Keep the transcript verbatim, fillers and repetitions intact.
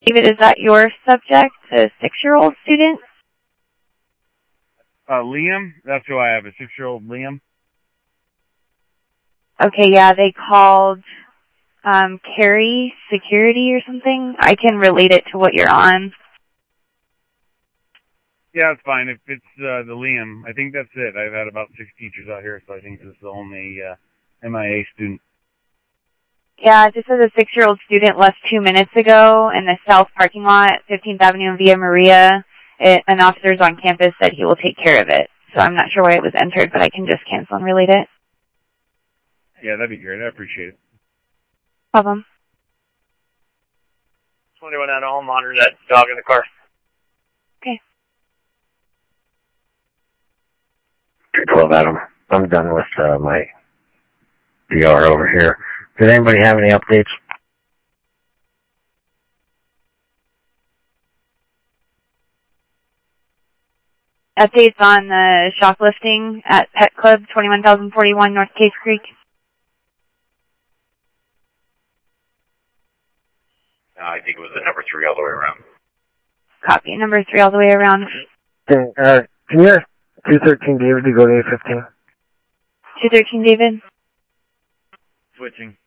David, is that your subject, a six-year-old student? Uh, Liam? That's who I have, a six-year-old Liam. Okay, yeah, they called um, Carrie Security or something. I can relate it to what you're on. Yeah, it's fine. If it's uh, the Liam, I think that's it. I've had about six teachers out here, so I think this is the only uh, M I A student. Yeah, it just says a six-year-old student left two minutes ago in the south parking lot, fifteenth Avenue and Via Maria. It, an officer's on campus said he will take care of it. So I'm not sure why it was entered, but I can just cancel and relate it. Yeah, that'd be great. I appreciate it. Problem. twenty-one at home, monitor that dog in the car. Okay. two twelve, Adam. I'm done with uh, my V R over here. Did anybody have any updates? Updates on the shoplifting at Pet Club, twenty-one thousand forty-one North Case Creek. Uh, I think it was the number three all the way around. Copy. Number three all the way around. Can, uh, can you ask two thirteen David to go to eight fifteen? two thirteen David. Switching.